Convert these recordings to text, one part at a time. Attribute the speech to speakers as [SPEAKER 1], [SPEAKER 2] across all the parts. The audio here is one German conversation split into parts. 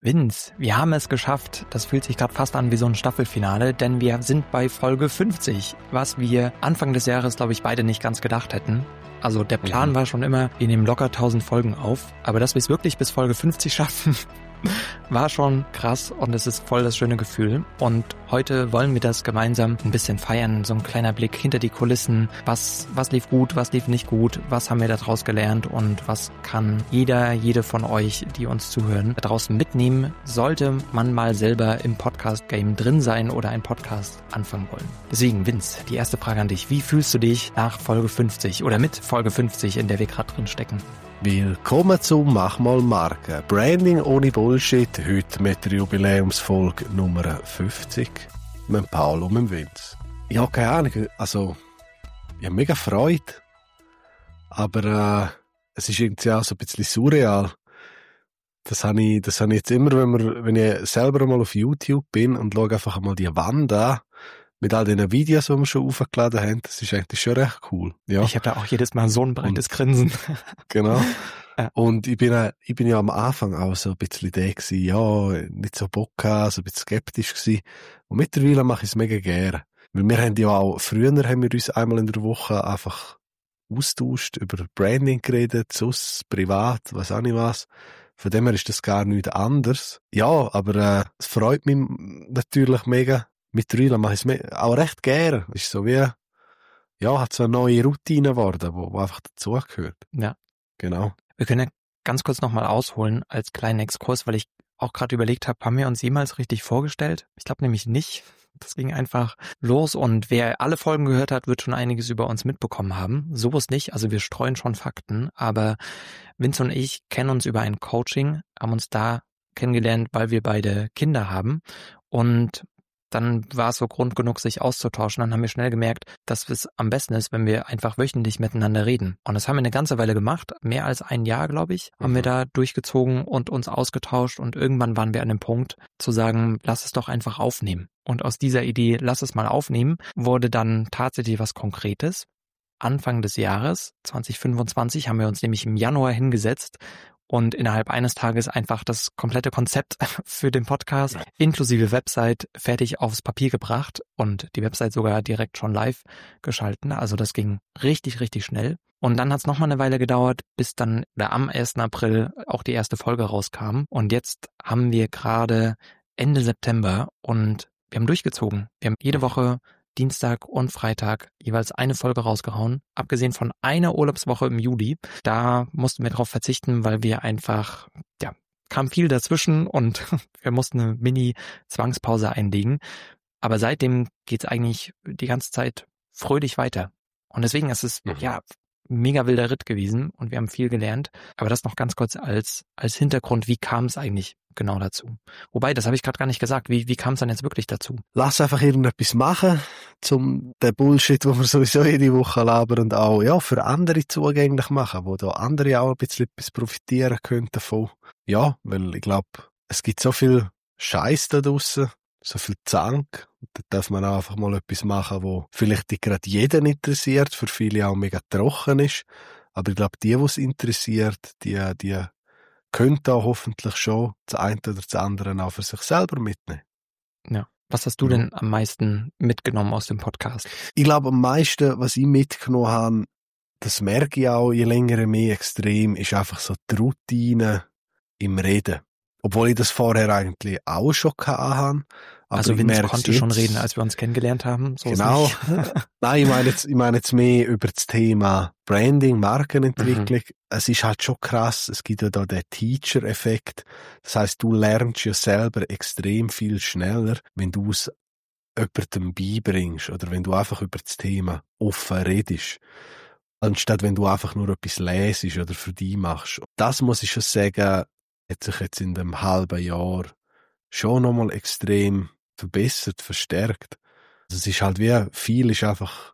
[SPEAKER 1] Vince, wir haben es geschafft. Das fühlt sich gerade fast an wie so ein Staffelfinale, denn wir sind bei Folge 50, was wir Anfang des Jahres, glaube ich, beide nicht ganz gedacht hätten. Also der Plan war schon immer, wir nehmen locker 1000 Folgen auf, aber dass wir es wirklich bis Folge 50 schaffen, war schon krass und es ist voll das schöne Gefühl. Und heute wollen wir das gemeinsam ein bisschen feiern, so ein kleiner Blick hinter die Kulissen. Was lief gut, was lief nicht gut, was haben wir daraus gelernt und was kann jede von euch, die uns zuhören, da draußen mitnehmen, sollte man mal selber im Podcast-Game drin sein oder einen Podcast anfangen wollen. Deswegen, Vince, die erste Frage an dich. Wie fühlst du dich nach Folge 50 oder mit Folge 50, in der wir gerade drin stecken?
[SPEAKER 2] Willkommen zum Mach mal Marke. Branding ohne Bullshit. Heute mit der Jubiläumsfolge Nummer 50. Mit Paul und mit Vince. Ich habe keine Ahnung. Also, ich habe mega Freude. Aber es ist irgendwie auch so ein bisschen surreal. Das habe ich jetzt immer, wenn ich selber mal auf YouTube bin und schaue einfach mal die Wand an. Mit all den Videos, die wir schon aufgeladen haben, das ist eigentlich schon recht cool. Ja.
[SPEAKER 1] Ich habe da auch jedes Mal so ein breites Grinsen.
[SPEAKER 2] Genau.
[SPEAKER 1] Ja.
[SPEAKER 2] Und ich bin ja am Anfang auch so ein bisschen der gewesen, ja, nicht so Bock gehabt, so ein bisschen skeptisch gewesen. Und mittlerweile mache ich es mega gerne. Weil wir haben ja auch, früher haben wir uns einmal in der Woche einfach austauscht, über Branding geredet, sonst privat, weiss auch nicht was. Von dem her ist das gar nichts anderes. Ja, aber es freut mich natürlich mega. Mittlerweile mache ich es auch recht gerne. Ist so wie, ja, hat so eine neue Routine geworden, wo einfach dazugehört.
[SPEAKER 1] Ja.
[SPEAKER 2] Genau.
[SPEAKER 1] Wir können ja ganz kurz nochmal ausholen als kleinen Exkurs, weil ich auch gerade überlegt habe, haben wir uns jemals richtig vorgestellt? Ich glaube nämlich nicht. Das ging einfach los und wer alle Folgen gehört hat, wird schon einiges über uns mitbekommen haben. So ist nicht, also wir streuen schon Fakten, aber Vince und ich kennen uns über ein Coaching, haben uns da kennengelernt, weil wir beide Kinder haben und dann war es so Grund genug, sich auszutauschen. Dann haben wir schnell gemerkt, dass es am besten ist, wenn wir einfach wöchentlich miteinander reden. Und das haben wir eine ganze Weile gemacht. Mehr als ein Jahr, glaube ich, haben wir da durchgezogen und uns ausgetauscht. Und irgendwann waren wir an dem Punkt zu sagen, lass es doch einfach aufnehmen. Und aus dieser Idee, lass es mal aufnehmen, wurde dann tatsächlich was Konkretes. Anfang des Jahres 2025 haben wir uns nämlich im Januar hingesetzt und innerhalb eines Tages einfach das komplette Konzept für den Podcast inklusive Website fertig aufs Papier gebracht und die Website sogar direkt schon live geschalten. Also das ging richtig, richtig schnell. Und dann hat es nochmal eine Weile gedauert, bis dann oder am 1. April auch die erste Folge rauskam. Und jetzt haben wir gerade Ende September und wir haben durchgezogen. Wir haben jede Woche Dienstag und Freitag jeweils eine Folge rausgehauen, abgesehen von einer Urlaubswoche im Juli. Da mussten wir darauf verzichten, weil wir einfach, ja, kam viel dazwischen und wir mussten eine Mini-Zwangspause einlegen. Aber seitdem geht's eigentlich die ganze Zeit fröhlich weiter. Und deswegen ist es, ja, mega wilder Ritt gewesen und wir haben viel gelernt. Aber das noch ganz kurz als Hintergrund, wie kam es eigentlich genau dazu? Wobei, das habe ich gerade gar nicht gesagt. Wie kam es dann jetzt wirklich dazu?
[SPEAKER 2] Lass einfach irgendetwas machen, zum den Bullshit, wo wir sowieso jede Woche labern und auch, ja, für andere zugänglich machen, wo da andere auch ein bisschen etwas profitieren können davon. Ja, weil ich glaube, es gibt so viel Scheiß da draussen, so viel Zank. Da darf man auch einfach mal etwas machen, wo vielleicht gerade jeden interessiert, für viele auch mega trocken ist. Aber ich glaube, die es interessiert, die können da hoffentlich schon das eine oder das andere auch für sich selber mitnehmen.
[SPEAKER 1] Ja. Was hast du denn am meisten mitgenommen aus dem Podcast?
[SPEAKER 2] Ich glaube, am meisten, was ich mitgenommen habe, das merke ich auch je länger je mehr extrem, ist einfach so die Routine im Reden. Obwohl ich das vorher eigentlich auch schon hatte.
[SPEAKER 1] Also Vince konnte schon reden, als wir uns kennengelernt haben. So
[SPEAKER 2] genau. Nein, ich meine jetzt mehr über das Thema Branding, Markenentwicklung. Es ist halt schon krass. Es gibt ja da den Teacher-Effekt. Das heisst, du lernst ja selber extrem viel schneller, wenn du es jemandem beibringst oder wenn du einfach über das Thema offen redest. Anstatt wenn du einfach nur etwas lesest oder für dich machst. Das muss ich schon sagen, hat sich jetzt in dem halben Jahr schon nochmal extrem verbessert, verstärkt. Also es ist halt wie, viel ist einfach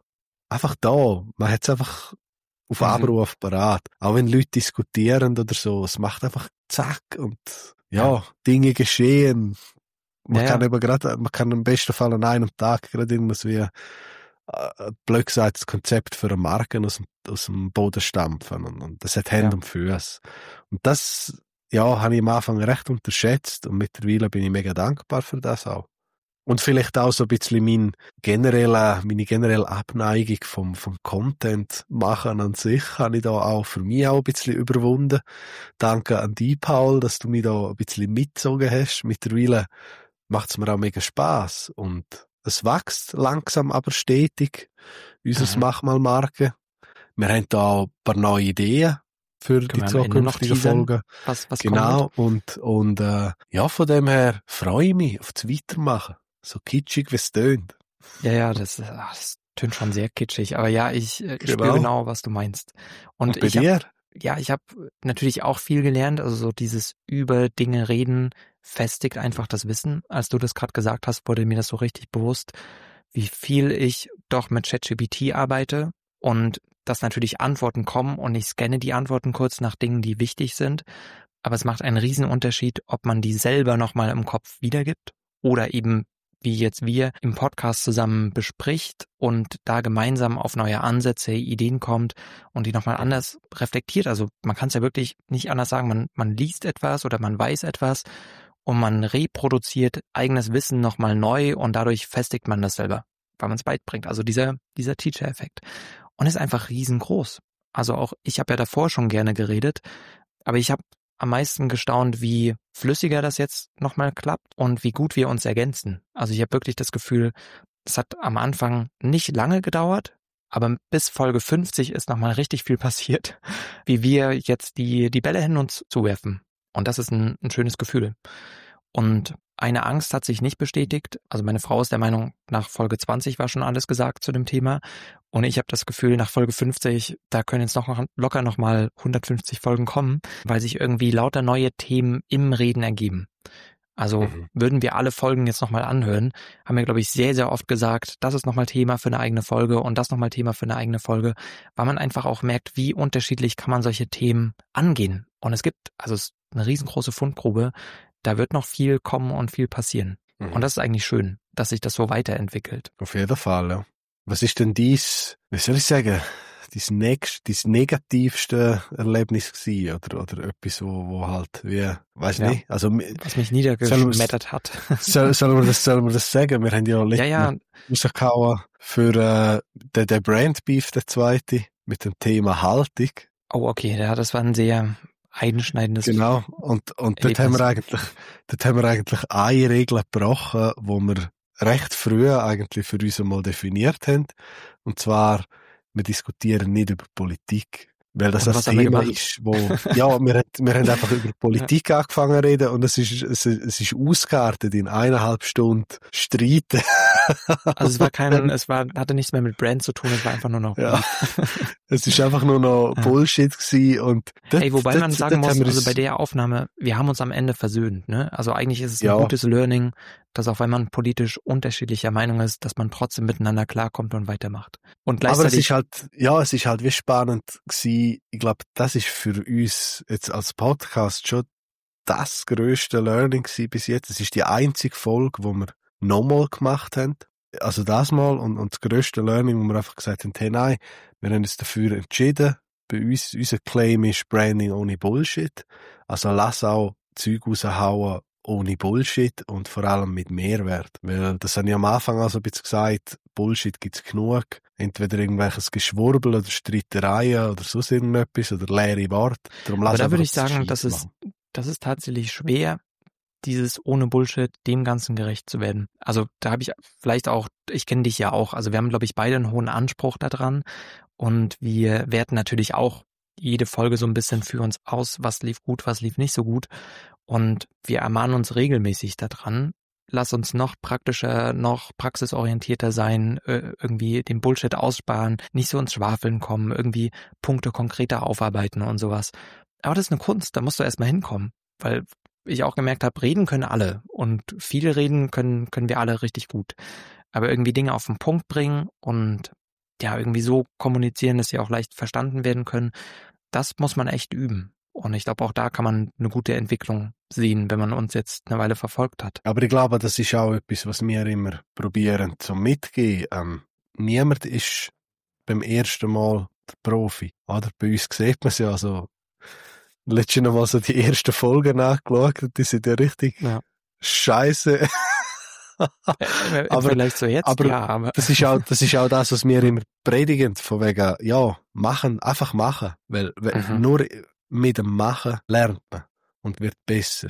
[SPEAKER 2] da. Man hat es einfach auf Abruf parat. Auch wenn Leute diskutieren oder so, es macht einfach zack und ja. Dinge geschehen. Man kann im besten Fall an einem Tag gerade irgendwas wie blöd gesagt, das Konzept für eine Marke aus dem Boden stampfen und das hat Hände und Füße. Und das ja, habe ich am Anfang recht unterschätzt und mittlerweile bin ich mega dankbar für das auch. Und vielleicht auch so ein bisschen meine generelle Abneigung vom Content machen an sich, habe ich da auch für mich auch ein bisschen überwunden. Danke an dich, Paul, dass du mich da ein bisschen mitgezogen hast. Mittlerweile macht es mir auch mega Spass und es wächst langsam, aber stetig. Unser Machmal-Marke. Wir haben da auch ein paar neue Ideen für die zukünftigen Folgen.
[SPEAKER 1] Was
[SPEAKER 2] genau, und ja, von dem her freue ich mich auf das Weitermachen. So kitschig, wie es tönt.
[SPEAKER 1] Ja, das tönt schon sehr kitschig. Aber ja, ich spüre genau, was du meinst. Und
[SPEAKER 2] bei dir?
[SPEAKER 1] Ich habe natürlich auch viel gelernt. Also so dieses über Dinge reden festigt einfach das Wissen. Als du das gerade gesagt hast, wurde mir das so richtig bewusst, wie viel ich doch mit ChatGPT arbeite und dass natürlich Antworten kommen und ich scanne die Antworten kurz nach Dingen, die wichtig sind. Aber es macht einen riesen Unterschied, ob man die selber nochmal im Kopf wiedergibt oder eben wie jetzt wir im Podcast zusammen bespricht und da gemeinsam auf neue Ansätze, Ideen kommt und die nochmal anders reflektiert. Also man kann es ja wirklich nicht anders sagen, man liest etwas oder man weiß etwas und man reproduziert eigenes Wissen nochmal neu und dadurch festigt man das selber, weil man es beibringt. Also dieser Teacher-Effekt. Und ist einfach riesengroß. Also auch, ich habe ja davor schon gerne geredet, aber ich habe am meisten gestaunt, wie flüssiger das jetzt nochmal klappt und wie gut wir uns ergänzen. Also ich habe wirklich das Gefühl, es hat am Anfang nicht lange gedauert, aber bis Folge 50 ist nochmal richtig viel passiert, wie wir jetzt die Bälle hin uns zuwerfen. Und das ist ein schönes Gefühl. Und eine Angst hat sich nicht bestätigt. Also meine Frau ist der Meinung, nach Folge 20 war schon alles gesagt zu dem Thema. Und ich habe das Gefühl, nach Folge 50, da können jetzt locker noch mal 150 Folgen kommen, weil sich irgendwie lauter neue Themen im Reden ergeben. Also würden wir alle Folgen jetzt nochmal anhören, haben wir, glaube ich, sehr, sehr oft gesagt, das ist nochmal Thema für eine eigene Folge und das nochmal Thema für eine eigene Folge, weil man einfach auch merkt, wie unterschiedlich kann man solche Themen angehen. Und es ist eine riesengroße Fundgrube, da wird noch viel kommen und viel passieren. Und das ist eigentlich schön, dass sich das so weiterentwickelt.
[SPEAKER 2] Auf jeden Fall, ja. Was ist denn wie soll ich sagen, dein negativste Erlebnis gewesen? Oder etwas, wo halt, weiss nicht. Also,
[SPEAKER 1] was mich niedergeschmettert hat.
[SPEAKER 2] Sollen wir das sagen? Wir haben ja letztens rausgehauen für den Brand Beef, der zweite, mit dem Thema Haltung.
[SPEAKER 1] Oh, okay, das war ein sehr einschneidendes.
[SPEAKER 2] Genau. Und dort haben wir eigentlich eine Regel gebrochen, wo wir recht früh eigentlich für uns einmal definiert haben. Und zwar, wir diskutieren nicht über Politik. Weil das ein Thema ist, wo, ja, wir haben einfach über Politik angefangen zu reden und es ist ausgeartet in 1,5 Stunden Streiten.
[SPEAKER 1] Also hatte nichts mehr mit Brand zu tun, es war einfach nur noch.
[SPEAKER 2] Ja. Es ist einfach nur noch Bullshit gewesen und
[SPEAKER 1] wobei man sagen muss, also bei der Aufnahme, wir haben uns am Ende versöhnt, ne? Also eigentlich ist es ein gutes Learning, dass auch wenn man politisch unterschiedlicher Meinung ist, dass man trotzdem miteinander klarkommt und weitermacht. Und gleichzeitig.
[SPEAKER 2] Aber es ist halt wie spannend gewesen. Ich glaube, das ist für uns jetzt als Podcast schon das grösste Learning gewesen bis jetzt. Es ist die einzige Folge, wo wir nochmal gemacht haben. Also das mal und das grösste Learning, wo wir einfach gesagt haben, hey, nein, wir haben uns dafür entschieden. Bei uns, unser Claim ist Branding ohne Bullshit. Also lass auch Zeug raushauen ohne Bullshit und vor allem mit Mehrwert. Weil, das habe ich am Anfang also ein bisschen gesagt, Bullshit gibt's genug. Entweder irgendwelches Geschwurbel oder Streitereien oder sonst irgendetwas oder leere Worte.
[SPEAKER 1] Aber da würde ich sagen, das ist tatsächlich schwer, dieses ohne Bullshit dem Ganzen gerecht zu werden. Also da habe ich vielleicht auch, ich kenne dich ja auch, also wir haben, glaube ich, beide einen hohen Anspruch daran und wir werten natürlich auch jede Folge so ein bisschen für uns aus, was lief gut, was lief nicht so gut und wir ermahnen uns regelmäßig daran, lass uns noch praktischer, noch praxisorientierter sein, irgendwie den Bullshit aussparen, nicht so ins Schwafeln kommen, irgendwie Punkte konkreter aufarbeiten und sowas. Aber das ist eine Kunst, da musst du erstmal hinkommen, weil ich auch gemerkt habe, reden können alle und viel reden können wir alle richtig gut. Aber irgendwie Dinge auf den Punkt bringen und ja, irgendwie so kommunizieren, dass sie auch leicht verstanden werden können, das muss man echt üben. Und ich glaube, auch da kann man eine gute Entwicklung sehen, wenn man uns jetzt eine Weile verfolgt hat.
[SPEAKER 2] Aber ich glaube, das ist auch etwas, was wir immer probieren zu mitgeben. Niemand ist beim ersten Mal der Profi. Oder? Bei uns sieht man es ja so. letztens noch mal so die ersten Folgen nachgeschaut und die sind ja richtig scheiße.
[SPEAKER 1] Im Vergleich zu jetzt,
[SPEAKER 2] aber das ist auch das, was wir immer predigen, von wegen, ja, einfach machen. Weil nur mit dem Machen lernt man und wird besser.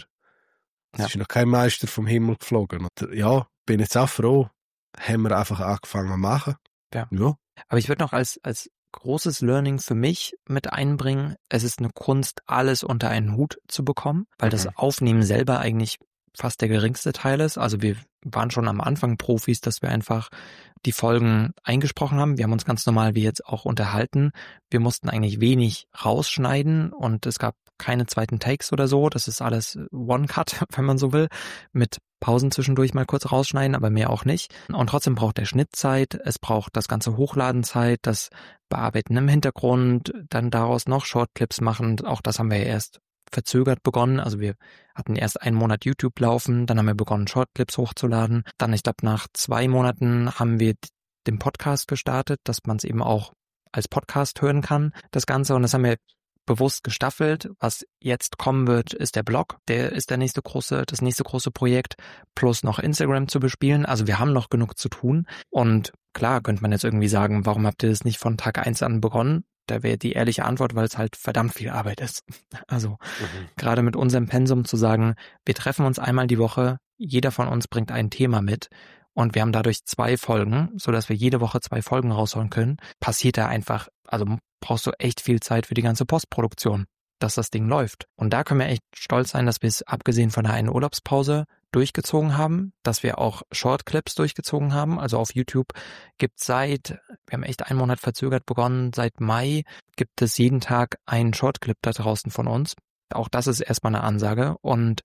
[SPEAKER 2] Es ist noch kein Meister vom Himmel geflogen. Und ja, bin jetzt auch froh, haben wir einfach angefangen zu machen.
[SPEAKER 1] Ja. Aber ich würde noch als großes Learning für mich mit einbringen, es ist eine Kunst, alles unter einen Hut zu bekommen, weil das Aufnehmen selber eigentlich fast der geringste Teil ist. Also wir waren schon am Anfang Profis, dass wir einfach die Folgen eingesprochen haben. Wir haben uns ganz normal wie jetzt auch unterhalten. Wir mussten eigentlich wenig rausschneiden und es gab keine zweiten Takes oder so. Das ist alles One-Cut, wenn man so will, mit Pausen zwischendurch mal kurz rausschneiden, aber mehr auch nicht. Und trotzdem braucht der Schnitt Zeit, es braucht das ganze Hochladen Zeit, das Bearbeiten im Hintergrund, dann daraus noch Shortclips machen. Auch das haben wir ja erst verzögert begonnen. Also wir hatten erst einen Monat YouTube laufen, dann haben wir begonnen, Shortclips hochzuladen. Dann, ich glaube, nach 2 Monaten haben wir den Podcast gestartet, dass man es eben auch als Podcast hören kann, das Ganze. Und das haben wir bewusst gestaffelt. Was jetzt kommen wird, ist der Blog. Der ist das nächste große Projekt, plus noch Instagram zu bespielen. Also wir haben noch genug zu tun. Und klar könnte man jetzt irgendwie sagen, warum habt ihr das nicht von Tag 1 an begonnen? Da wäre die ehrliche Antwort, weil es halt verdammt viel Arbeit ist. Also gerade mit unserem Pensum zu sagen, wir treffen uns einmal die Woche, jeder von uns bringt ein Thema mit und wir haben dadurch 2 Folgen, sodass wir jede Woche 2 Folgen rausholen können, passiert da einfach, also brauchst du echt viel Zeit für die ganze Postproduktion, dass das Ding läuft. Und da können wir echt stolz sein, dass wir es abgesehen von einer Urlaubspause durchgezogen haben, dass wir auch Shortclips durchgezogen haben. Also auf YouTube gibt's wir haben echt 1 Monat verzögert begonnen, seit Mai gibt es jeden Tag einen Shortclip da draußen von uns. Auch das ist erstmal eine Ansage und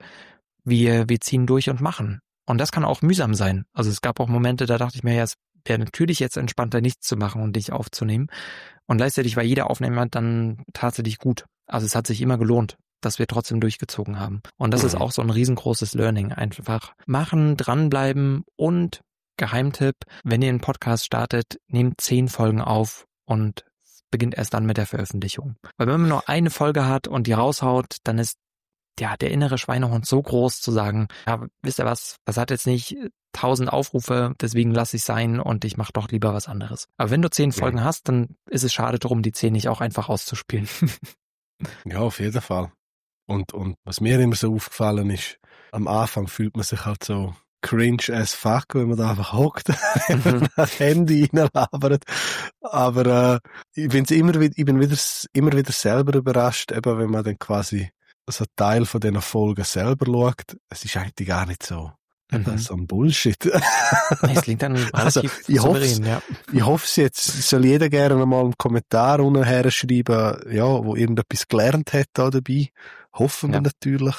[SPEAKER 1] wir ziehen durch und machen. Und das kann auch mühsam sein. Also es gab auch Momente, da dachte ich mir, ja, es wäre natürlich jetzt entspannter, nichts zu machen und nicht aufzunehmen. Und gleichzeitig war jeder Aufnehmer dann tatsächlich gut. Also es hat sich immer gelohnt, dass wir trotzdem durchgezogen haben. Und das ist auch so ein riesengroßes Learning. Einfach machen, dranbleiben und Geheimtipp, wenn ihr einen Podcast startet, nehmt 10 Folgen auf und beginnt erst dann mit der Veröffentlichung. Weil wenn man nur eine Folge hat und die raushaut, dann ist der innere Schweinehund so groß zu sagen, ja, wisst ihr was hat jetzt nicht 1000 Aufrufe, deswegen lasse ich sein und ich mache doch lieber was anderes. Aber wenn du 10 Folgen hast, dann ist es schade drum, die 10 nicht auch einfach auszuspielen.
[SPEAKER 2] Ja, auf jeden Fall. Und was mir immer so aufgefallen ist, am Anfang fühlt man sich halt so cringe as fuck, wenn man da einfach hockt, wenn man das Handy reinlabert. Aber ich bin immer wieder selber überrascht, eben wenn man dann quasi so einen Teil von diesen Folgen selber schaut. Es ist eigentlich gar nicht so. So ein Bullshit.
[SPEAKER 1] Es klingt dann relativ souverän, ja.
[SPEAKER 2] Ich hoffe es jetzt. Soll jeder gerne mal einen Kommentar unten herschreiben, ja, wo irgendetwas gelernt hat da dabei. Hoffen wir natürlich.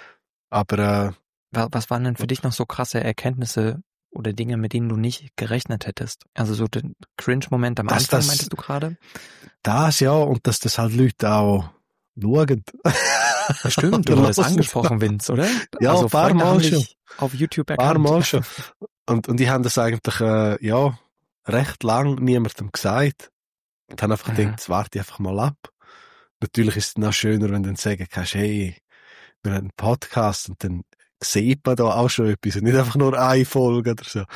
[SPEAKER 2] Aber
[SPEAKER 1] was waren denn für dich noch so krasse Erkenntnisse oder Dinge, mit denen du nicht gerechnet hättest? Also so den Cringe-Moment am Anfang, meintest du gerade?
[SPEAKER 2] Das, ja, und dass das halt Leute auch schauen.
[SPEAKER 1] Stimmt, du hast angesprochen, Vince, oder?
[SPEAKER 2] Ja, also ein paar Mal schon.
[SPEAKER 1] Auf YouTube erkannt.
[SPEAKER 2] Ein paar Mal schon. Und die haben das eigentlich, recht lang niemandem gesagt. Und haben einfach gedacht, jetzt warte ich einfach mal ab. Natürlich ist es noch schöner, wenn du dann sagen kannst, hey, wir haben einen Podcast und dann sieht man da auch schon etwas und nicht einfach nur eine Folge oder so.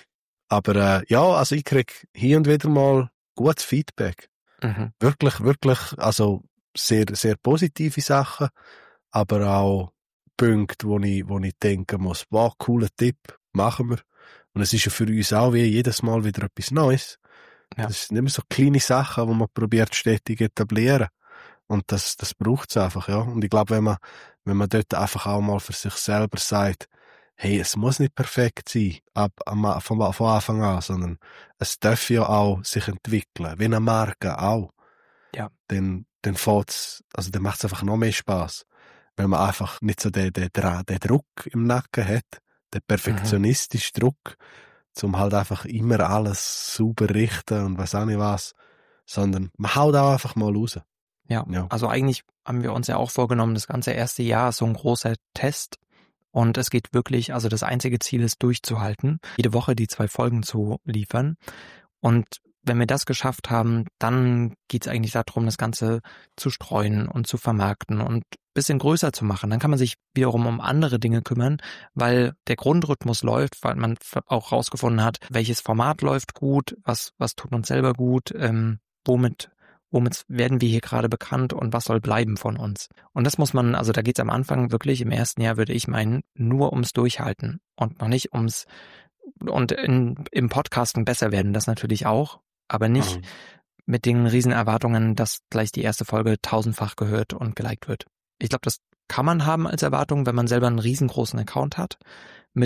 [SPEAKER 2] Aber also ich krieg hier und wieder mal gutes Feedback. Wirklich, also sehr, sehr positive Sachen, aber auch Punkte, wo ich denken muss, wow, cooler Tipp, machen wir. Und es ist ja für uns auch wie jedes Mal wieder etwas Neues. Ja. Das sind immer so kleine Sachen, die man probiert stetig etablieren. Und das braucht es einfach, ja. Und ich glaube, wenn man dort einfach auch mal für sich selber sagt, hey, es muss nicht perfekt sein, von Anfang an, sondern es darf ja auch sich entwickeln, wie eine Marke auch.
[SPEAKER 1] Ja.
[SPEAKER 2] Dann dann macht es einfach noch mehr Spaß, weil man einfach nicht so den Druck im Nacken hat, den perfektionistischen Druck, zum halt einfach immer alles sauber richten und weiss auch nicht was, sondern man haut auch einfach mal raus.
[SPEAKER 1] Ja, also eigentlich haben wir uns ja auch vorgenommen, das ganze erste Jahr ist so ein großer Test und es geht wirklich, also das einzige Ziel ist durchzuhalten, jede Woche die 2 Folgen zu liefern und wenn wir das geschafft haben, dann geht's eigentlich darum, das Ganze zu streuen und zu vermarkten und ein bisschen größer zu machen. Dann kann man sich wiederum um andere Dinge kümmern, weil der Grundrhythmus läuft, weil man auch rausgefunden hat, welches Format läuft gut, was tut uns selber gut, womit werden wir hier gerade bekannt und was soll bleiben von uns. Und das muss man, also da geht's am Anfang wirklich, im ersten Jahr würde ich meinen, nur ums Durchhalten und noch nicht ums, und im Podcasten besser werden, das natürlich auch, aber nicht mit den riesen Erwartungen, dass gleich die erste Folge 1000-fach gehört und geliked wird. Ich glaube, das kann man haben als Erwartung, wenn man selber einen riesengroßen Account hat mit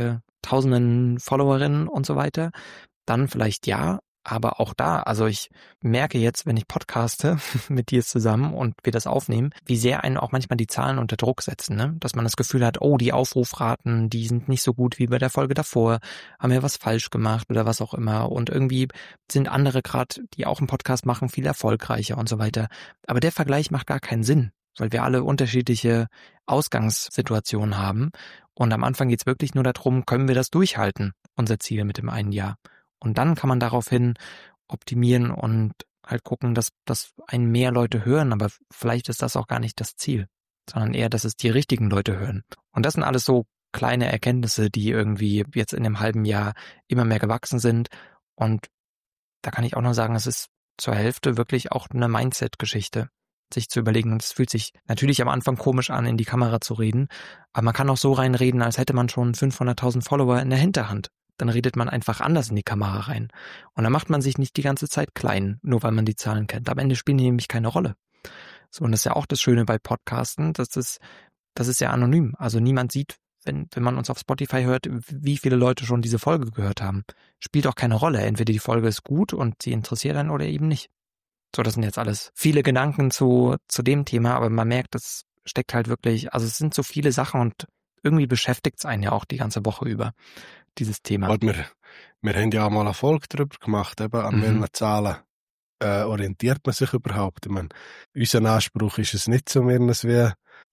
[SPEAKER 1] tausenden Followerinnen und so weiter. Dann vielleicht ja, aber auch da, also ich merke jetzt, wenn ich podcaste mit dir zusammen und wir das aufnehmen, wie sehr einen auch manchmal die Zahlen unter Druck setzen, ne? Dass man das Gefühl hat, oh, die Aufrufraten, die sind nicht so gut wie bei der Folge davor, haben wir was falsch gemacht oder was auch immer und irgendwie sind andere gerade, die auch einen Podcast machen, viel erfolgreicher und so weiter. Aber der Vergleich macht gar keinen Sinn, weil wir alle unterschiedliche Ausgangssituationen haben und am Anfang geht's wirklich nur darum, können wir das durchhalten, unser Ziel mit dem einen Jahr. Und dann kann man daraufhin optimieren und halt gucken, dass einen mehr Leute hören, aber vielleicht ist das auch gar nicht das Ziel, sondern eher, dass es die richtigen Leute hören. Und das sind alles so kleine Erkenntnisse, die irgendwie jetzt in dem halben Jahr immer mehr gewachsen sind. Und da kann ich auch nur sagen, es ist zur Hälfte wirklich auch eine Mindset-Geschichte, sich zu überlegen. Und es fühlt sich natürlich am Anfang komisch an, in die Kamera zu reden, aber man kann auch so reinreden, als hätte man schon 500.000 Follower in der Hinterhand. Dann redet man einfach anders in die Kamera rein. Und dann macht man sich nicht die ganze Zeit klein, nur weil man die Zahlen kennt. Am Ende spielen die nämlich keine Rolle. So, und das ist ja auch das Schöne bei Podcasten, das ist ja anonym. Also niemand sieht, wenn man uns auf Spotify hört, wie viele Leute schon diese Folge gehört haben. Spielt auch keine Rolle. Entweder die Folge ist gut und sie interessiert einen oder eben nicht. So, das sind jetzt alles viele Gedanken zu dem Thema, aber man merkt, das steckt halt wirklich, also es sind so viele Sachen und irgendwie beschäftigt es einen ja auch die ganze Woche über, dieses Thema.
[SPEAKER 2] Und wir haben ja auch mal eine Folge darüber gemacht, eben, an welchen Zahlen orientiert man sich überhaupt. Ich meine, unser Anspruch ist es nicht so, dass wir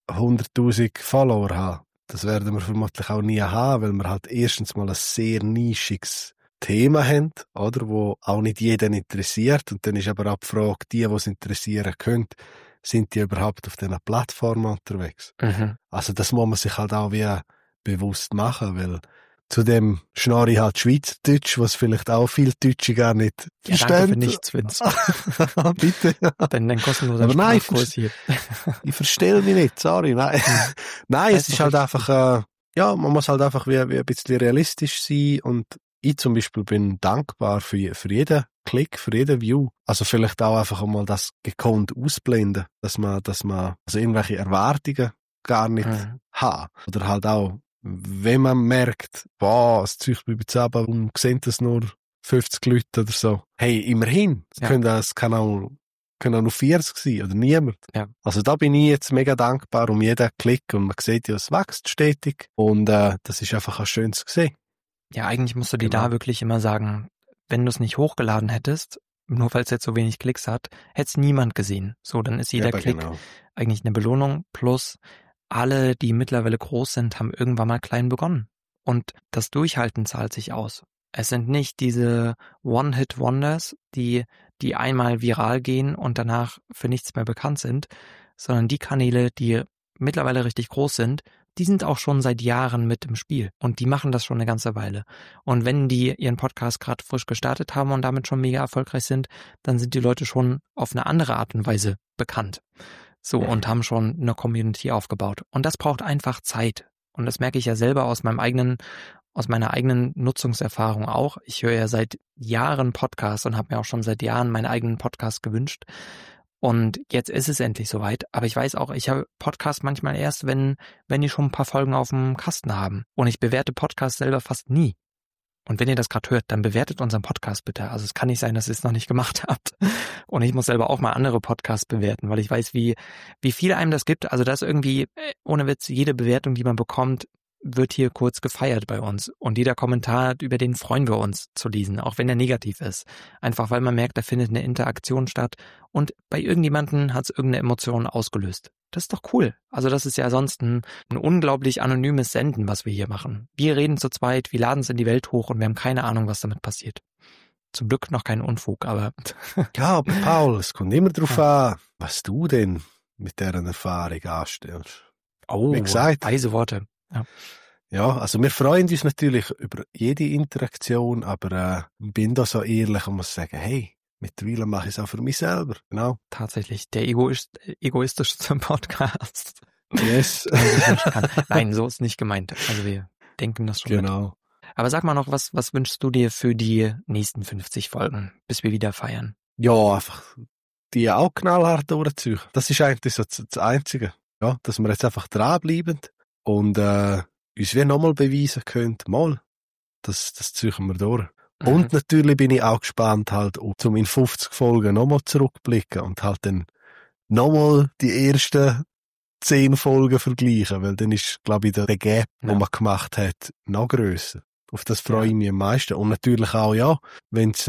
[SPEAKER 2] 100.000 Follower haben. Das werden wir vermutlich auch nie haben, weil wir halt erstens mal ein sehr nischiges Thema haben, oder, wo auch nicht jeden interessiert. Und dann ist aber auch die Frage, die es interessieren könnte, sind die überhaupt auf diesen Plattformen unterwegs? Also das muss man sich halt auch wie bewusst machen, weil zudem schnarre ich halt Schweizerdeutsch, was vielleicht auch viel Deutsche gar nicht verstehen.
[SPEAKER 1] Danke für nichts, Vince.
[SPEAKER 2] Bitte.
[SPEAKER 1] Dann kostenloser Sprachkurs hier.
[SPEAKER 2] Ich verstehe mich nicht, sorry. Nein, es ist halt einfach, man muss halt einfach wie ein bisschen realistisch sein und ich zum Beispiel bin dankbar für jeden Klick, für jeden View. Also vielleicht auch einfach einmal das gekonnt ausblenden, dass man also irgendwelche Erwartungen gar nicht hat. Oder halt auch, wenn man merkt, das Zeug bleibt zusammen und sehen das nur 50 Leute oder so. Hey, immerhin. Es kann auch nur 40 sein oder niemand.
[SPEAKER 1] Ja.
[SPEAKER 2] Also da bin ich jetzt mega dankbar um jeden Klick und man sieht ja, es wächst stetig und das ist einfach ein schönes Gesehen.
[SPEAKER 1] Ja, eigentlich musst du dir da wirklich immer sagen, wenn du es nicht hochgeladen hättest, nur weil es jetzt so wenig Klicks hat, hätte es niemand gesehen. So, dann ist jeder Klick eigentlich eine Belohnung plus alle, die mittlerweile groß sind, haben irgendwann mal klein begonnen. Und das Durchhalten zahlt sich aus. Es sind nicht diese One-Hit-Wonders, die einmal viral gehen und danach für nichts mehr bekannt sind, sondern die Kanäle, die mittlerweile richtig groß sind, die sind auch schon seit Jahren mit im Spiel und die machen das schon eine ganze Weile. Und wenn die ihren Podcast gerade frisch gestartet haben und damit schon mega erfolgreich sind, dann sind die Leute schon auf eine andere Art und Weise bekannt. So, und haben schon eine Community aufgebaut. Und das braucht einfach Zeit. Und das merke ich ja selber aus meiner eigenen Nutzungserfahrung auch. Ich höre ja seit Jahren Podcasts und habe mir auch schon seit Jahren meinen eigenen Podcast gewünscht. Und jetzt ist es endlich soweit. Aber ich weiß auch, ich habe Podcasts manchmal erst, wenn die schon ein paar Folgen auf dem Kasten haben. Und ich bewerte Podcasts selber fast nie. Und wenn ihr das gerade hört, dann bewertet unseren Podcast bitte. Also es kann nicht sein, dass ihr es noch nicht gemacht habt. Und ich muss selber auch mal andere Podcasts bewerten, weil ich weiß, wie viel einem das gibt. Also das irgendwie, ohne Witz, jede Bewertung, die man bekommt, wird hier kurz gefeiert bei uns. Und jeder Kommentar, über den freuen wir uns zu lesen, auch wenn er negativ ist. Einfach weil man merkt, da findet eine Interaktion statt und bei irgendjemandem hat es irgendeine Emotion ausgelöst. Das ist doch cool. Also das ist ja sonst ein unglaublich anonymes Senden, was wir hier machen. Wir reden zu zweit, wir laden es in die Welt hoch und wir haben keine Ahnung, was damit passiert. Zum Glück noch kein Unfug, aber...
[SPEAKER 2] Ja, aber Paul, es kommt immer darauf an, was du denn mit deren Erfahrung anstellst.
[SPEAKER 1] Oh,
[SPEAKER 2] wie gesagt,
[SPEAKER 1] weise Worte. Ja.
[SPEAKER 2] Ja, also wir freuen uns natürlich über jede Interaktion, aber ich bin da so ehrlich und muss sagen, hey, mittlerweile mache ich es auch für mich selber, genau.
[SPEAKER 1] Tatsächlich, der egoistischste Podcast.
[SPEAKER 2] Yes.
[SPEAKER 1] Nein, so ist nicht gemeint. Also wir denken das schon
[SPEAKER 2] Genau.
[SPEAKER 1] mit. Aber sag mal noch, was wünschst du dir für die nächsten 50 Folgen, bis wir wieder feiern?
[SPEAKER 2] Ja, einfach die auch knallhart durchziehen. Das ist eigentlich so das Einzige. Ja, dass wir jetzt einfach dranbleiben und uns wie nochmal beweisen können, das ziehen wir durch. Und natürlich bin ich auch gespannt, halt, um in 50 Folgen nochmal zurückblicken und halt dann nochmal die ersten 10 Folgen vergleichen, weil dann ist, glaube ich, der Gap, den man gemacht hat, noch grösser. Auf das freue ich mich am meisten. Und natürlich auch, ja, wenn's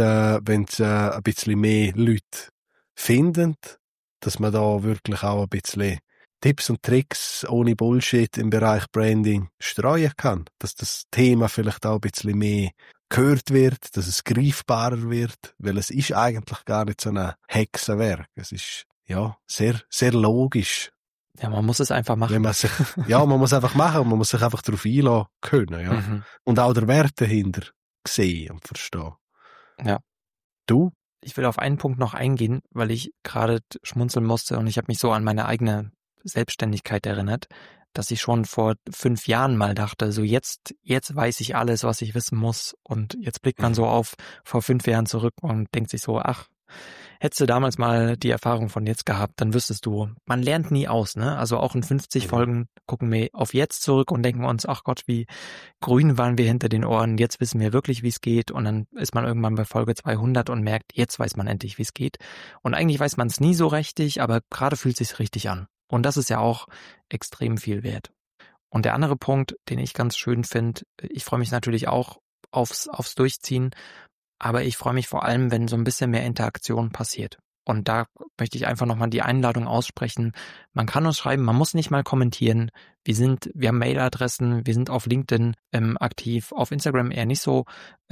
[SPEAKER 2] ein bisschen mehr Leute finden, dass man da wirklich auch ein bisschen Tipps und Tricks ohne Bullshit im Bereich Branding streuen kann. Dass das Thema vielleicht auch ein bisschen mehr gehört wird, dass es greifbarer wird, weil es ist eigentlich gar nicht so ein Hexenwerk. Es ist, ja, sehr, sehr logisch.
[SPEAKER 1] Ja, man muss es einfach machen.
[SPEAKER 2] Man muss einfach machen, man muss sich einfach darauf einlassen können, ja. Mhm. Und auch der Wert dahinter sehen und verstehen.
[SPEAKER 1] Ja.
[SPEAKER 2] Du?
[SPEAKER 1] Ich will auf einen Punkt noch eingehen, weil ich gerade schmunzeln musste und ich habe mich so an meine eigene Selbstständigkeit erinnert, dass ich schon vor 5 Jahren mal dachte, so jetzt weiß ich alles, was ich wissen muss, und jetzt blickt man so auf vor 5 Jahren zurück und denkt sich so, ach, hättest du damals mal die Erfahrung von jetzt gehabt, dann wüsstest du, man lernt nie aus, ne? Also auch in 50 Folgen gucken wir auf jetzt zurück und denken uns, ach Gott, wie grün waren wir hinter den Ohren, jetzt wissen wir wirklich, wie es geht, und dann ist man irgendwann bei Folge 200 und merkt, jetzt weiß man endlich, wie es geht. Und eigentlich weiß man es nie so richtig, aber gerade fühlt es sich richtig an. Und das ist ja auch extrem viel wert. Und der andere Punkt, den ich ganz schön finde, ich freue mich natürlich auch aufs Durchziehen, aber ich freue mich vor allem, wenn so ein bisschen mehr Interaktion passiert. Und da möchte ich einfach nochmal die Einladung aussprechen. Man kann uns schreiben, man muss nicht mal kommentieren. Wir haben Mailadressen, wir sind auf LinkedIn aktiv, auf Instagram eher nicht so,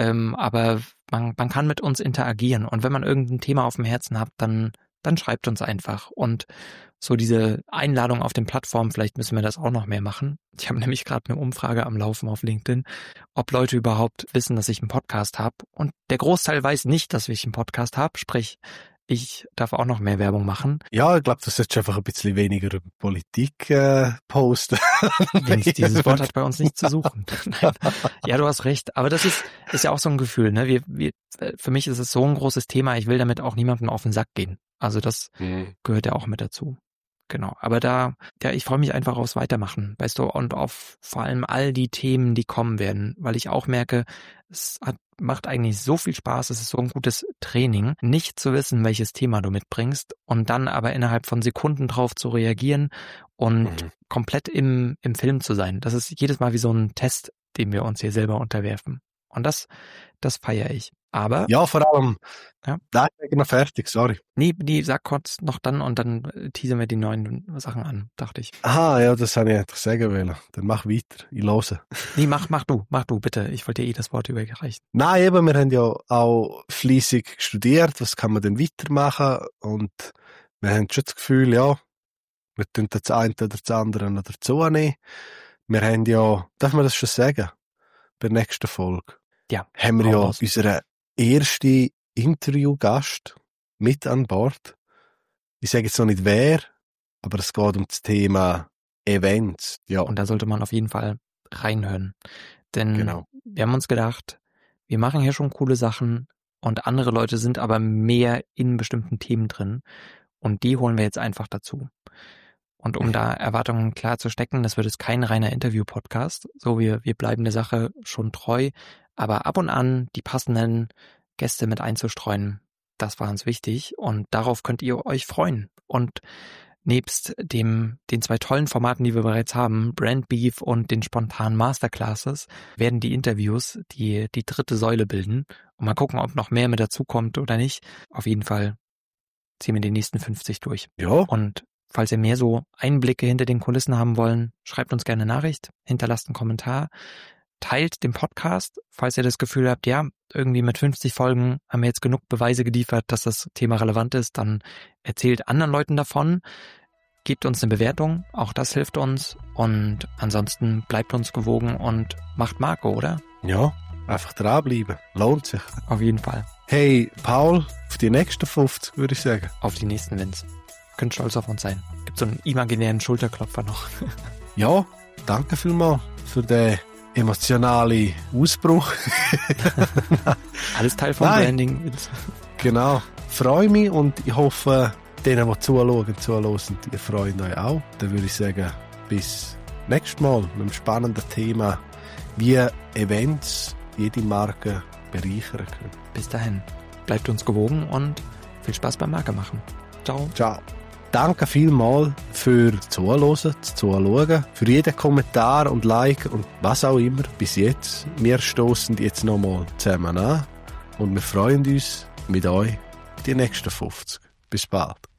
[SPEAKER 1] aber man kann mit uns interagieren. Und wenn man irgendein Thema auf dem Herzen hat, dann schreibt uns einfach. Und so diese Einladung auf den Plattformen, vielleicht müssen wir das auch noch mehr machen. Ich habe nämlich gerade eine Umfrage am Laufen auf LinkedIn, ob Leute überhaupt wissen, dass ich einen Podcast habe. Und der Großteil weiß nicht, dass ich einen Podcast habe. Sprich, ich darf auch noch mehr Werbung machen.
[SPEAKER 2] Ja, ich glaube, du solltest einfach ein bisschen weniger über Politik posten.
[SPEAKER 1] Dieses Wort hat bei uns nichts zu suchen. Ja, du hast recht. Aber das ist ja auch so ein Gefühl, ne? Für mich ist es so ein großes Thema. Ich will damit auch niemandem auf den Sack gehen. Also das gehört ja auch mit dazu. Genau. Aber ich freue mich einfach aufs Weitermachen, weißt du, und auf vor allem all die Themen, die kommen werden, weil ich auch merke, macht eigentlich so viel Spaß, es ist so ein gutes Training, nicht zu wissen, welches Thema du mitbringst und dann aber innerhalb von Sekunden drauf zu reagieren und komplett im Film zu sein. Das ist jedes Mal wie so ein Test, den wir uns hier selber unterwerfen. Und das feiere ich. Aber...
[SPEAKER 2] Ja, vor allem... Ja. Nein, ich bin noch fertig, sorry.
[SPEAKER 1] Nee, sag kurz noch dann und dann teasern wir die neuen Sachen an, dachte ich.
[SPEAKER 2] Aha, ja, das habe ich eigentlich sagen wollen. Dann mach weiter, ich höre.
[SPEAKER 1] Nee, mach du, bitte. Ich wollte dir das Wort überreichen.
[SPEAKER 2] Nein, eben, wir haben ja auch fleissig studiert, was kann man denn weitermachen, und wir haben schon das Gefühl, ja, wir tun das eine oder das andere noch dazu nehmen. Wir haben ja, darf man das schon sagen, bei der nächsten Folge, haben wir ja unseren ersten Interviewgast mit an Bord. Ich sage jetzt noch nicht wer, aber es geht um das Thema Events. Ja.
[SPEAKER 1] Und da sollte man auf jeden Fall reinhören. Denn wir haben uns gedacht, wir machen hier schon coole Sachen und andere Leute sind aber mehr in bestimmten Themen drin. Und die holen wir jetzt einfach dazu. Und um da Erwartungen klar zu stecken, das wird jetzt kein reiner Interview-Podcast. So, wir bleiben der Sache schon treu. Aber ab und an die passenden Gäste mit einzustreuen, das war uns wichtig. Und darauf könnt ihr euch freuen. Und nebst den 2 tollen Formaten, die wir bereits haben, Brand Beef und den spontanen Masterclasses, werden die Interviews die 3. Säule bilden. Und mal gucken, ob noch mehr mit dazukommt oder nicht. Auf jeden Fall ziehen wir die nächsten 50 durch.
[SPEAKER 2] Ja.
[SPEAKER 1] Und falls ihr mehr so Einblicke hinter den Kulissen haben wollen, schreibt uns gerne eine Nachricht, hinterlasst einen Kommentar. teilt den Podcast, falls ihr das Gefühl habt, ja, irgendwie mit 50 Folgen haben wir jetzt genug Beweise geliefert, dass das Thema relevant ist, dann erzählt anderen Leuten davon, gebt uns eine Bewertung, auch das hilft uns und ansonsten bleibt uns gewogen und macht Marco, oder?
[SPEAKER 2] Ja, einfach dranbleiben, lohnt sich.
[SPEAKER 1] Auf jeden Fall.
[SPEAKER 2] Hey, Paul, auf die nächsten 50, würde ich sagen.
[SPEAKER 1] Auf die nächsten Wins. Könnt stolz auf uns sein. Gibt so einen imaginären Schulterklopfer noch.
[SPEAKER 2] Ja, danke vielmals für den emotionalen Ausbruch.
[SPEAKER 1] Alles Teil vom Branding.
[SPEAKER 2] Genau. Freue mich und ich hoffe, denen, die zuhören, ihr freut euch auch. Dann würde ich sagen, bis nächstes Mal mit einem spannenden Thema, wie Events jede Marke bereichern können.
[SPEAKER 1] Bis dahin. Bleibt uns gewogen und viel Spaß beim Marke machen. Ciao.
[SPEAKER 2] Ciao. Danke vielmals für Zuhören, für jeden Kommentar und Like und was auch immer bis jetzt. Wir stoßen jetzt nochmal zusammen an und wir freuen uns mit euch die nächsten 50. Bis bald.